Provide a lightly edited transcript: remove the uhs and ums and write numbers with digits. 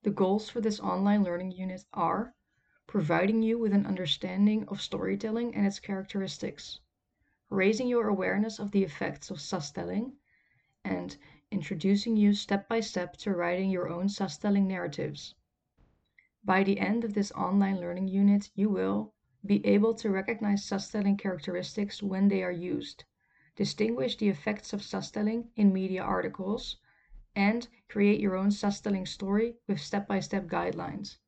The goals for this online learning unit are providing you with an understanding of storytelling and its characteristics, raising your awareness of the effects of sastelling, and introducing you step by step to writing your own sastelling narratives. By the end of this online learning unit, you will be able to recognize sastelling characteristics when they are used, distinguish the effects of sastelling in media articles, and create your own sastelling story with step-by-step guidelines.